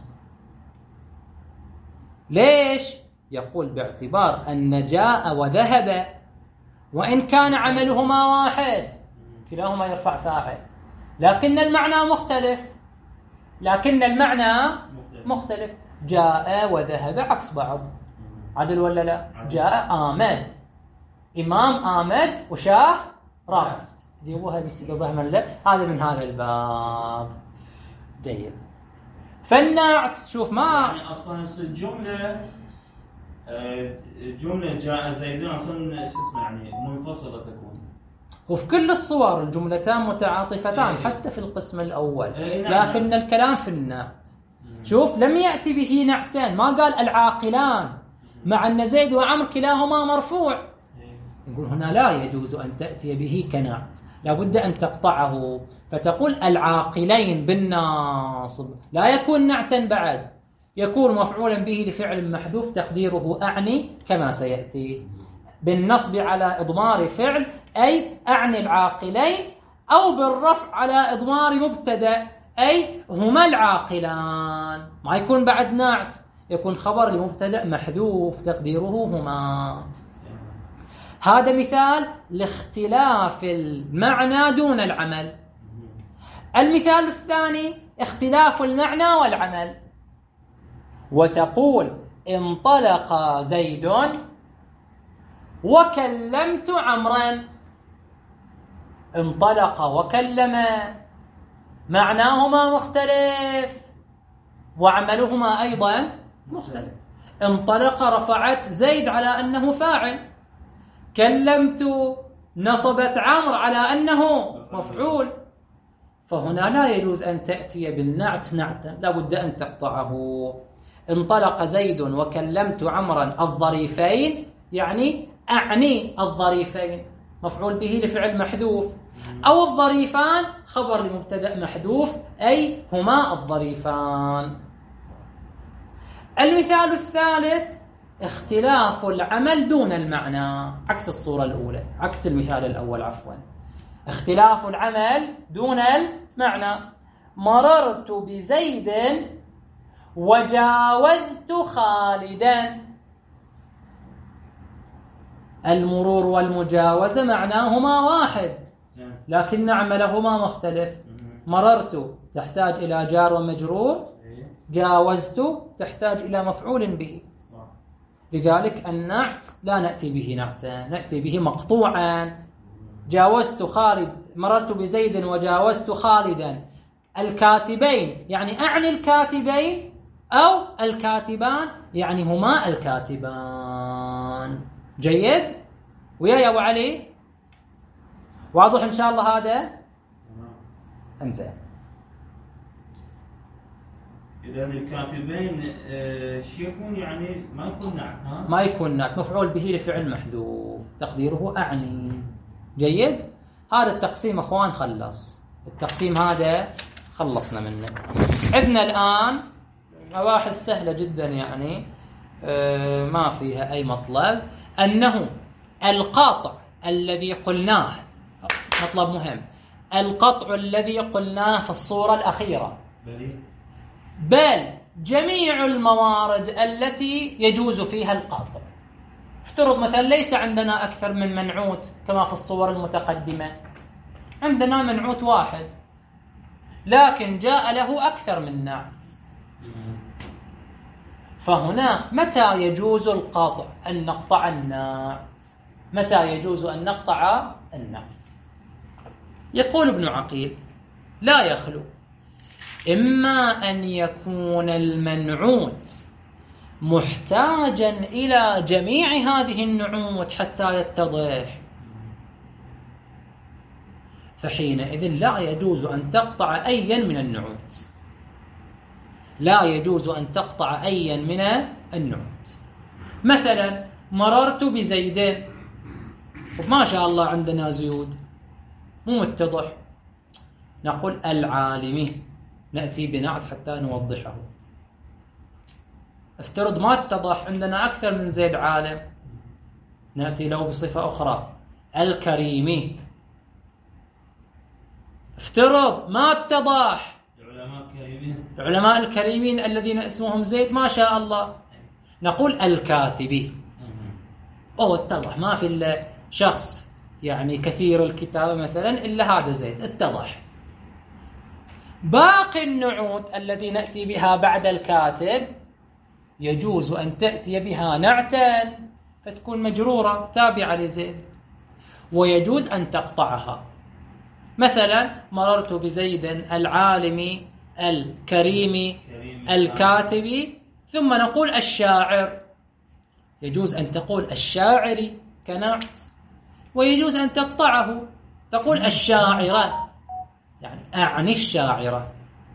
ليش؟ يقول باعتبار أن جاء وذهب وإن كان عملهما واحد كلاهما يرفع فاعل، لكن المعنى مختلف، لكن المعنى مختلف، جاء وذهب عكس بعض، عدل ولا لا؟ جاء آمد، إمام آمد وشاه رافد، جيبوها بيستقبلها من لا، هذا من هذا الباب. جيد. فالنعت شوف ما يعني أصلا الجملة جملة جاء زيدون أصلا شو اسمه يعني منفصلة تكون، وفي كل الصور الجملتان متعاطفتان حتى في القسم الأول، إيه نعم. لكن الكلام في النعت. شوف لم يأتي به نعتان، ما قال العاقلان مع أن زيد وعمر كلاهما مرفوع. يقول هنا لا يجوز أن تأتي به كنعت، لابد أن تقطعه فتقول العاقلين بالناصب، لا يكون نعتا بعد، يكون مفعولا به لفعل محذوف تقديره أعني كما سيأتي بالنصب على إضمار فعل، أي أعني العاقلين، أو بالرفع على إضمار مبتدأ، أي هما العاقلان. ما يكون بعد نعت، يكون خبر لمبتدأ محذوف تقديره هما. هذا مثال لاختلاف المعنى دون العمل. المثال الثاني اختلاف المعنى والعمل، وتقول انطلق زيد وكلمت عمرا. انطلق وكلم معناهما مختلف وعملهما أيضا مختلف. انطلق رفعت زيد على أنه فاعل، كلمت نصبت عمرو على أنه مفعول. فهنا لا يجوز أن تأتي بالنعت نعتا، لا بد أن تقطعه. انطلق زيد وكلمت عمرا الظريفين، يعني أعني الظريفين مفعول به لفعل محذوف، أو الظريفان خبر لمبتدأ محذوف، أي هما الظريفان. المثال الثالث اختلاف العمل دون المعنى، عكس الصورة الأولى، عكس المثال الأول عفوا. اختلاف العمل دون المعنى، مررت بزيد وجاوزت خالدا. المرور والمجاوزة معناهما واحد لكن عملهما مختلف. مررت تحتاج إلى جار ومجرور، جاوزت تحتاج إلى مفعول به. لذلك النعت لا نأتي به نعتا، نأتي به مقطوعا. جاوزت خالد، مررت بزيد وجاوزت خالدا. الكاتبين يعني أعني الكاتبين، أو الكاتبان يعني هما الكاتبان. جيد؟ ويا يا أبو علي واضح إن شاء الله هذا؟ انزين. إذا الكاتبين شو يكون؟ يعني ما يكون نعت، ها؟ ما يكون نعت، مفعول به لفعل محذوف تقديره أعني. جيد؟ هذا التقسيم أخوان خلص، التقسيم هذا خلصنا منه. عندنا الآن مباحث سهلة جدا، يعني ما فيها أي مطلب. أنه القاطع الذي قلناه، مطلب مهم، القطع الذي قلناه في الصورة الأخيرة، بل جميع الموارد التي يجوز فيها القاطع. افترض مثلا ليس عندنا أكثر من منعوت كما في الصور المتقدمة، عندنا منعوت واحد لكن جاء له أكثر من نعت، فهنا متى يجوز القطع؟ أن نقطع النعت. متى يجوز أن نقطع النعت؟ يقول ابن عقيل لا يخلو إما أن يكون المنعوت محتاجا إلى جميع هذه النعوت حتى يتضح، فحينئذ لا يجوز أن تقطع أيا من النعوت، لا يجوز أن تقطع أيا من النعوت. مثلا مررت بزيدين، ما شاء الله عندنا زيود مو متضح، نقول العالمي، نأتي بنعت حتى نوضحه. افترض ما اتضح، عندنا أكثر من زيد عالم، نأتي له بصفة أخرى الكريمي. افترض ما اتضح، العلماء الكريمين الذين اسمهم زيد ما شاء الله، نقول الكاتبي. أو اتضح، ما في إلا شخص يعني كثير الكتابة مثلا إلا هذا زيد، اتضح. باقي النعوت التي نأتي بها بعد الكاتب يجوز أن تأتي بها نعتا فتكون مجرورة تابعة لزيد، ويجوز أن تقطعها. مثلا مررت بزيد العالم الكريم الكاتب، ثم نقول الشاعر، يجوز أن تقول الشاعري كنعت، ويجوز أن تقطعه تقول الشاعرة، يعني أعني الشاعرة،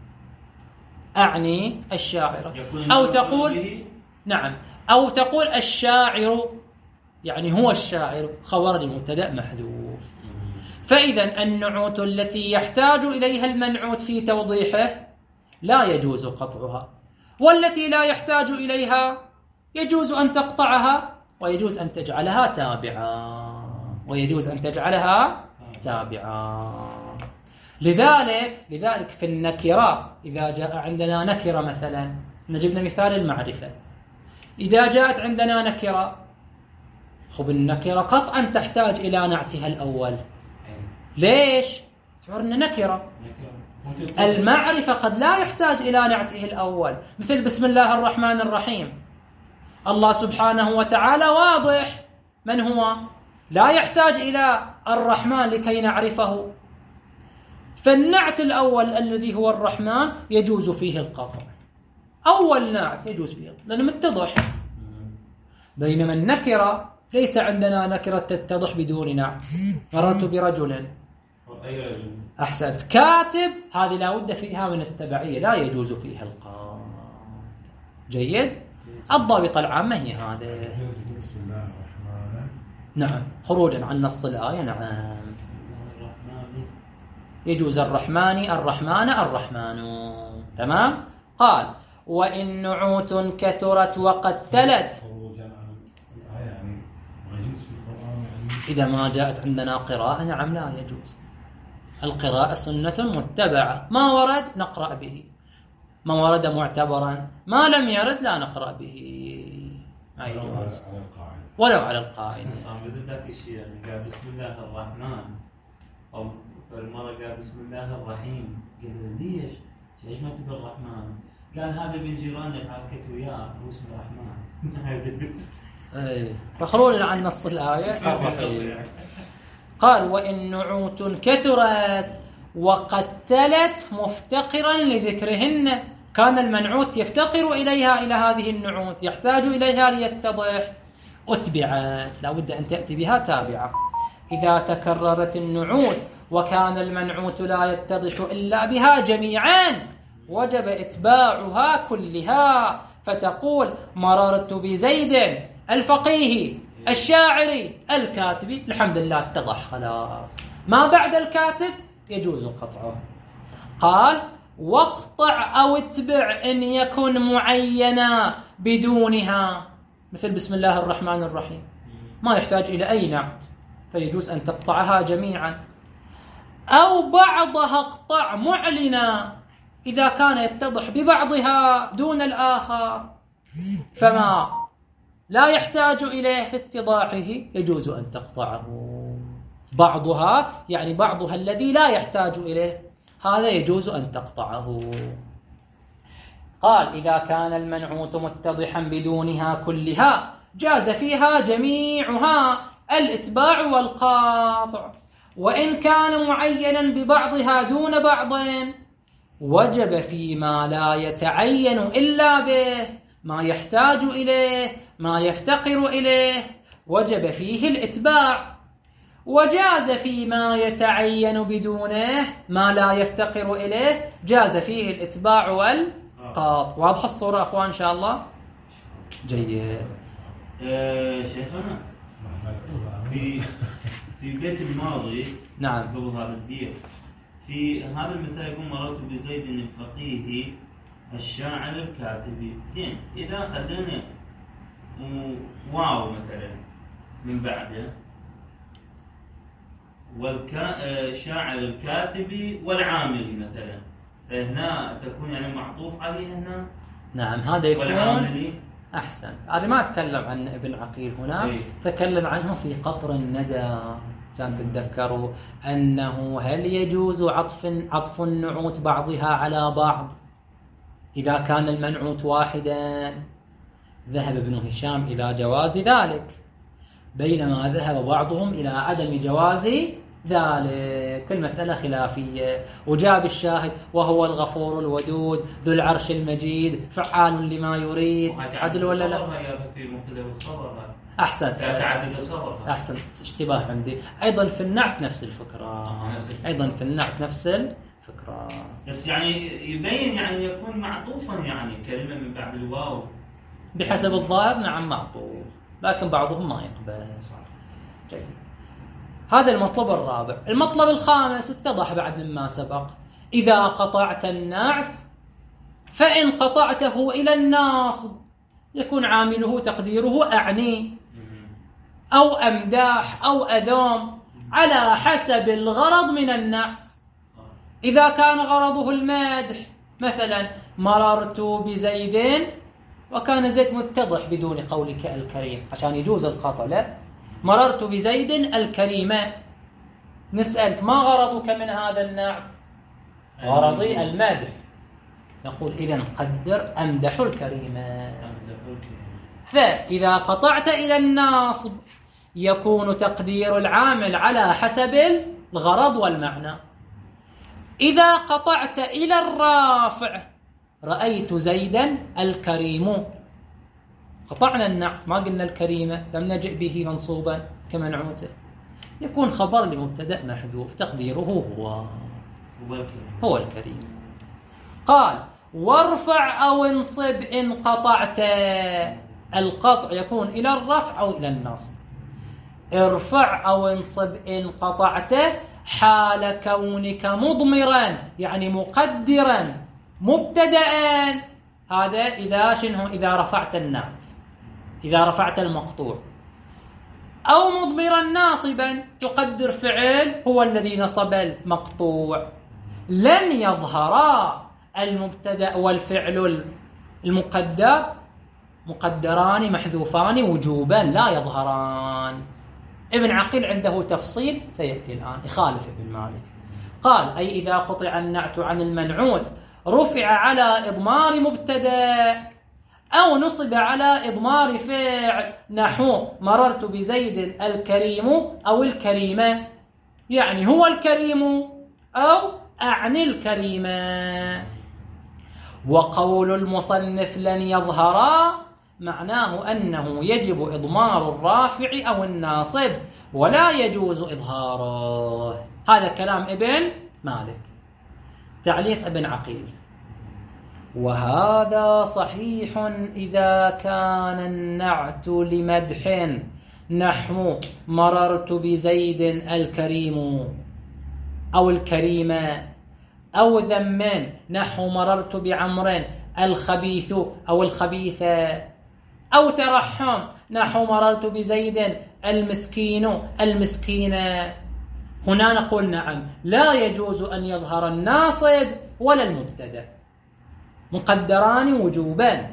أعني الشاعرة. أو تقول نعم، أو تقول الشاعر، يعني هو الشاعر، خبر المبتدأ محذوف. فإذا النعوت التي يحتاج إليها المنعوت في توضيحه لا يجوز قطعها، والتي لا يحتاج إليها يجوز أن تقطعها، ويجوز أن تجعلها تابعا، ويجوز أن تجعلها تابعا. لذلك لذلك في النكرة، إذا جاء عندنا نكرة مثلا، نجبنا مثال المعرفة، إذا جاءت عندنا نكرة، خب النكرة قطعا تحتاج إلى نعتها الأول. ليش؟ تعرفنا نكرة. المعرفة قد لا يحتاج إلى نعته الأول، مثل بسم الله الرحمن الرحيم. الله سبحانه وتعالى واضح من هو، لا يحتاج إلى الرحمن لكي نعرفه، فالنعت الأول الذي هو الرحمن يجوز فيه القطع، أول نعت يجوز فيه لأنه متضح. بينما النكرة ليس عندنا نكرة تتضح بدون نعت. مررت برجل، أحسنت، كاتب، هذه لا بد فيها من التبعية، لا يجوز فيها القطع. جيد. الضابطة العامة هي هذا. بسم الله الرحمن. نعم، خروجا عن نص الآية. نعم، يجوز الرحمن الرحمن الرحمن. تمام. قال وإن نعوت كثرت وقد تلت، خروجا عن الآية يعني ما يجوز في القرآن يعني. إذا ما جاءت عندنا قراءة نعم لا يجوز. القراءة سنة متبعة، ما ورد نقرأ به، ما ورد معتبرا، ما لم يرد لا نقرأ به، ما يجوز ولو على القاعدة. مثل ذاك الشيء قال بسم الله الرحمن، أو فالمرة قال بسم الله الرحيم، قال ليش؟ ليش ما تبي الرحمن؟ قال هذا من جيراننا تعاركت وياه هو اسمه الرحمن. اي فخروجا عن نص الآية الرحيم. قال وإن نعوت كثرت وقد تلت مفتقرا لذكرهن، كان المنعوت يفتقر إليها، إلى هذه النعوت، يحتاج إليها ليتضح، أتبعت، لا بد أن تأتي بها تابعة. إذا تكررت النعوت وكان المنعوت لا يتضح إلا بها جميعا وجب إتباعها كلها، فتقول مررت بزيد الفقيه الشاعري الكاتب، الحمد لله اتضح خلاص. ما بعد الكاتب يجوز قطعه. قال واقطع أو اتبع إن يكن معينا بدونها، مثل بسم الله الرحمن الرحيم ما يحتاج إلى أي نعت، فيجوز أن تقطعها جميعا. أو بعضها اقطع معلنا، إذا كان يتضح ببعضها دون الآخر، فما لا يحتاج إليه في اتضاحه يجوز أن تقطعه. بعضها يعني بعضها الذي لا يحتاج إليه، هذا يجوز أن تقطعه. قال إذا كان المنعوت متضحا بدونها كلها جاز فيها جميعها الاتباع والقاطع، وإن كان معينا ببعضها دون بعض وجب فيما لا يتعين إلا به، ما يحتاج إليه ما يفتقر إليه وجب فيه الاتباع، وجاز فيما يتعين بدونه ما لا يفتقر إليه جاز فيه الاتباع والقاط. واضح الصورة أخوان إن شاء الله؟ جيد. أه شيخنا في في البيت الماضي نعم قبل هذا البيت، في هذا المثال يقول مررت بزيد الفقيه الشاعر الكاتب. زين، إذا خلينا واو مثلا من بعده والشاعر الكاتب والعامل مثلا، فهنا تكون يعني معطوف عليه هنا. نعم هذا يكون والعامل. أحسن. أنا ما أتكلم عن ابن عقيل هنا، أي. تكلم عنه في قطر الندى. كان تتذكروا أنه هل يجوز عطف عطف النعوت بعضها على بعض إذا كان المنعوت واحدا؟ ذهب ابن هشام إلى جواز ذلك، بينما ذهب بعضهم إلى عدم جواز ذلك. المسألة خلافية. وجاب الشاهد وهو الغفور الودود ذو العرش المجيد فعال لما يريد. عدل ولا لا؟ في مبتدأ والخبر. أحسن تعدد الخبر. أحسن اشتباه عندي. أيضا في النعت نفس الفكرة. آه أيضا في النعت نفس الفكرة. بس يعني يبين يعني يكون معطوفا يعني كلمة من بعد الواو. بحسب الظاهر نعم معطوف، لكن بعضهم ما يقبل. جيد. هذا المطلب الرابع. المطلب الخامس اتضح بعد مما سبق. إذا قطعت النعت فإن قطعته إلى الناصب يكون عامله تقديره أعني أو أمداح أو أذوم على حسب الغرض من النعت. إذا كان غرضه المدح، مثلا مررت بزيد، وكان زيد متضح بدون قولك الكريم عشان يجوز القطع، لا مررت بزيد الكريمة، نسألك ما غرضك من هذا النعت؟ غرضي المدح، نقول إذن قدر أمدح الكريمة. فإذا قطعت إلى الناصب يكون تقدير العامل على حسب الغرض والمعنى. إذا قطعت إلى الرافع رأيت زيدا الكريم، قطعنا النعت ما قلنا الكريمة، لم نجئ به منصوبا كمنعوته، يكون خبر لمبتدأ محذوف تقديره هو هو الكريم. قال وارفع أو انصب إن قطعت. القطع يكون إلى الرفع أو إلى النصب. ارفع أو انصب إن قطعت حال كونك مضمرا، يعني مقدرا مبتدأ. هذا إذا شنه إذا رفعت النعت، إذا رفعت المقطوع. أو مضمرا ناصبا، تقدر فعل هو الذي نصب المقطوع. لن يظهرا المبتدأ والفعل المقدر مقدران محذوفان وجوبا، لا يظهران. ابن عقيل عنده تفصيل سيأتي الآن يخالف ابن مالك. قال أي إذا قطع النعت عن المنعوت رفع على إضمار مبتدأ أو نصب على إضمار فعل، نحو مررت بزيد الكريم أو الكريمة، يعني هو الكريم أو أعني الكريمة. وقول المصنف لن يظهرا معناه أنه يجب إضمار الرافع أو الناصب ولا يجوز إظهاره. هذا كلام ابن مالك. تعليق ابن عقيل: وهذا صحيح إذا كان النعت لمدح، نحو مررت بزيد الكريم أو الكريمة، أو ذم، نحو مررت بعمر الخبيث أو الخبيثة، أو ترحم، نحو مررت بزيد المسكين المسكينة. هنا نقول نعم لا يجوز أن يظهر الناصب ولا المبتدأ، مقدران وجوبا.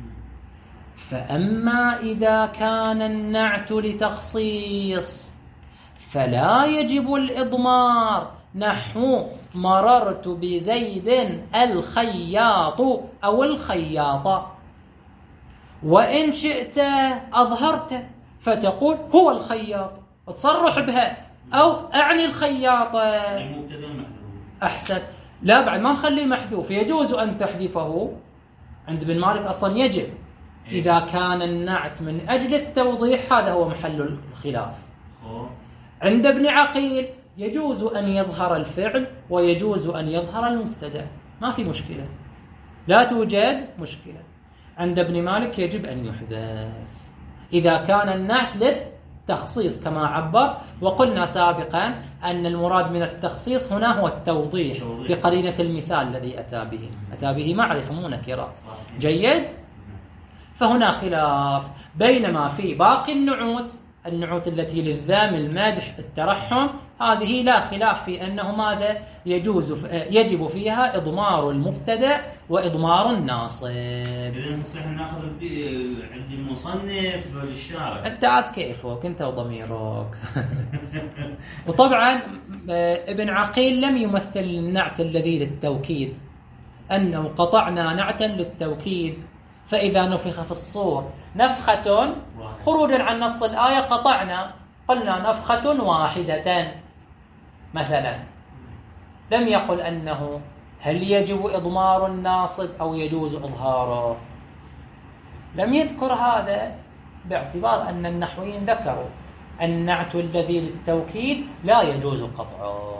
فأما إذا كان النعت لتخصيص فلا يجب الإضمار، نحو مررت بزيد الخياط أو الخياطة. وإن شئت أظهرت فتقول هو الخياط، تصرح بها، أو أعني الخياطة. أحسن. لا بعد ما نخليه محذوف، يجوز أن تحذفه. عند ابن مالك أصلا يجب إذا كان النعت من أجل التوضيح، هذا هو محل الخلاف. عند ابن عقيل يجوز أن يظهر الفعل ويجوز أن يظهر المبتدأ، ما في مشكلة، لا توجد مشكلة. عند ابن مالك يجب أن يحذف إذا كان النعت للتخصيص كما عبر. وقلنا سابقا أن المراد من التخصيص هنا هو التوضيح بقرينة المثال الذي أتى به، أتى به معرفة مو نكرة. جيد. فهنا خلاف. بينما في باقي النعوت، النعوت التي للذام المدح الترحم، هذه لا خلاف في أنه ماذا يجوز يجب فيها إضمار المبتدأ وإضمار الناصب. إذن نصيح ناخذ عند المصنف والشارع. أنت عاد كيفك أنت وضميرك. وطبعا ابن عقيل لم يمثل النعت الذي للتوكيد، أنه قطعنا نعتا للتوكيد، فإذا نفخ في الصور نفخة خروجا عن نص الآية قطعنا، قلنا نفخة واحدة مثلا. لم يقل أنه هل يجب إضمار الناصب أو يجوز إظهاره، لم يذكر هذا. باعتبار أن النحويين ذكروا النعت الذي للتوكيد لا يجوز قطعه.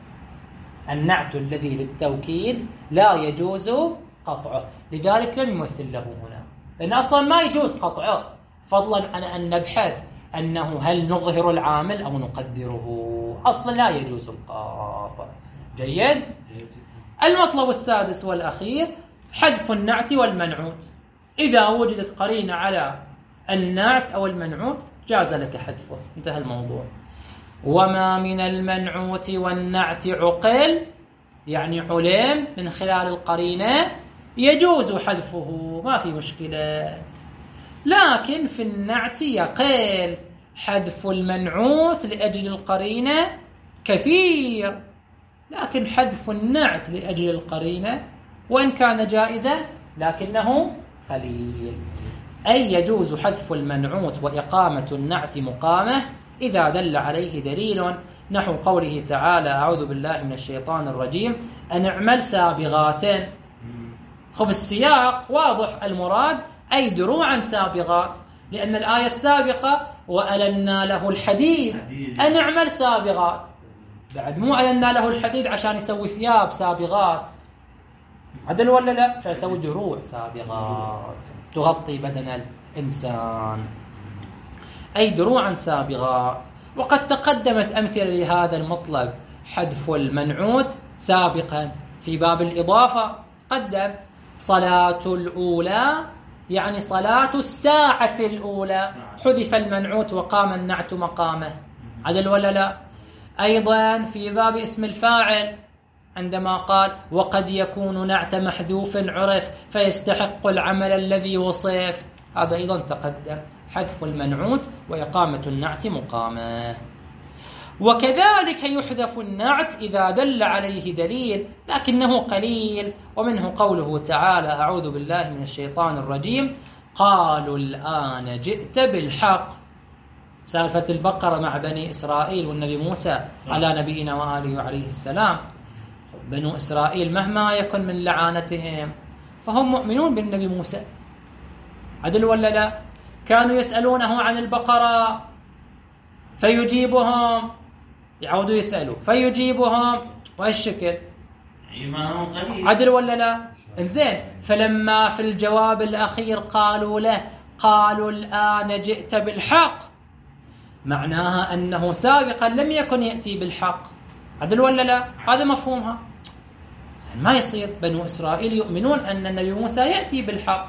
النعت الذي للتوكيد لا يجوز قطعه، لذلك لم يمثل له هنا، لأن أصلا ما يجوز قطعه، فضلا عن أن نبحث أنه هل نظهر العامل أو نقدره، أصلا لا يجوز القطع. جيد. المطلب السادس والأخير حذف النعت والمنعوت. إذا وجدت قرينة على النعت أو المنعوت جاز لك حذفه، انتهى الموضوع. وما من المنعوت والنعت عقل، يعني علم من خلال القرينة، يجوز حذفه، ما في مشكلة. لكن في النعت يقل حذف المنعوت لأجل القرينة كثير، لكن حذف النعت لأجل القرينة وإن كان جائزا لكنه قليل. أي يجوز حذف المنعوت وإقامة النعت مقامة إذا دل عليه دليل، نحو قوله تعالى أعوذ بالله من الشيطان الرجيم أن اعمل سابغات. خب السياق واضح، المراد أي دروعا سابغات، لأن الآية السابقة وألنا له الحديد أن اعمل سابغات، بعد مو ألنا له الحديد عشان يسوي ثياب سابغات، عدل ولا لا؟ عشان يسوي دروع سابغات تغطي بدن الإنسان، أي دروعا سابغات. وقد تقدمت أمثلة لهذا المطلب، حذف المنعوت سابقا في باب الإضافة قدم صلاة الأولى يعني صلاة الساعة الأولى، حذف المنعوت وقام النعت مقامه، عدل ولا لا؟ أيضا في باب اسم الفاعل عندما قال وقد يكون نعت محذوف عرف فيستحق العمل الذي وصف، هذا أيضا تقدم حذف المنعوت وإقامة النعت مقامه. وكذلك يحذف النعت إذا دل عليه دليل لكنه قليل، ومنه قوله تعالى أعوذ بالله من الشيطان الرجيم قالوا الآن جئت بالحق، سالفة البقرة مع بني إسرائيل والنبي موسى على نبينا وآله وعليه السلام. بنو إسرائيل مهما يكن من لعانتهم فهم مؤمنون بالنبي موسى، عدل ولا لا؟ كانوا يسألونه عن البقرة فيجيبهم، يعودوا يسألوا فيجيبهم، والشكل إيمان قليل، عدل ولا لا؟ انزين، فلما في الجواب الأخير قالوا له قالوا الآن جئت بالحق، معناها أنه سابقا لم يكن يأتي بالحق، عدل ولا لا؟ هذا مفهومها. ما يصير بنو إسرائيل يؤمنون أن النبي موسى يأتي بالحق،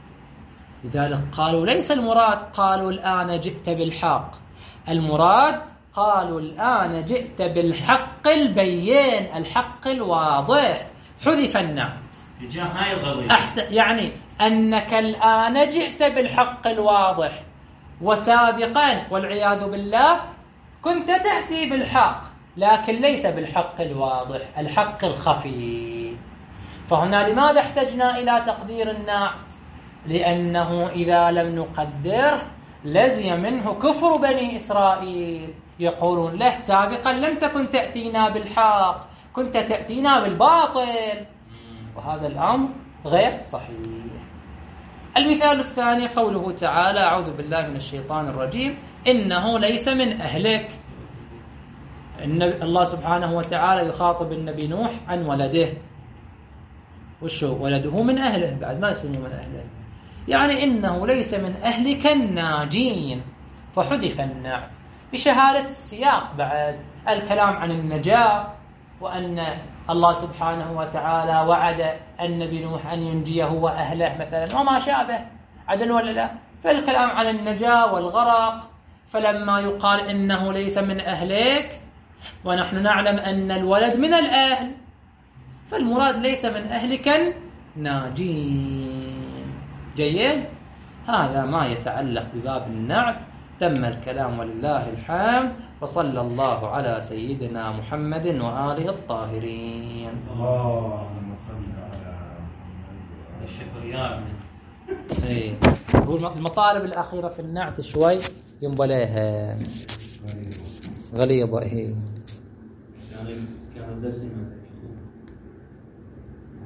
لذلك قالوا ليس المراد قالوا الآن جئت بالحق، المراد قالوا الآن جئت بالحق البين، الحق الواضح، حذف النعت هاي القضية أحسن، يعني أنك الآن جئت بالحق الواضح، وسابقا والعياذ بالله كنت تأتي بالحق لكن ليس بالحق الواضح، الحق الخفي. فهنا لماذا احتجنا إلى تقدير النعت؟ لأنه إذا لم نقدره لزم منه كفر بني إسرائيل، يقولون له سابقا لم تكن تأتينا بالحق، كنت تأتينا بالباطل، وهذا الأمر غير صحيح. المثال الثاني قوله تعالى أعوذ بالله من الشيطان الرجيم إنه ليس من أهلك. إن الله سبحانه وتعالى يخاطب النبي نوح عن ولده، وشو ولده من أهله، بعد ما يسمى من أهله، يعني إنه ليس من أهلك الناجين، فحذف النعت بشهادة السياق، بعد الكلام عن النجاة وأن الله سبحانه وتعالى وعد النبي نوح أن ينجيه وأهله مثلا وما شابه، عدل ولا لا؟ فالكلام عن النجاة والغرق، فلما يقال إنه ليس من أهلك ونحن نعلم أن الولد من الأهل، فالمراد ليس من أهلك الناجين. جيد، هذا ما يتعلق بباب النعت. تم الكلام ولله الحمد، وصلى الله على سيدنا محمد وآله الطاهرين. اللهم صل على الشكر يا ابني. اي هو المطالب الأخيرة في النعت شوي ينبليها غليظة. اي يعني كانت دسمة.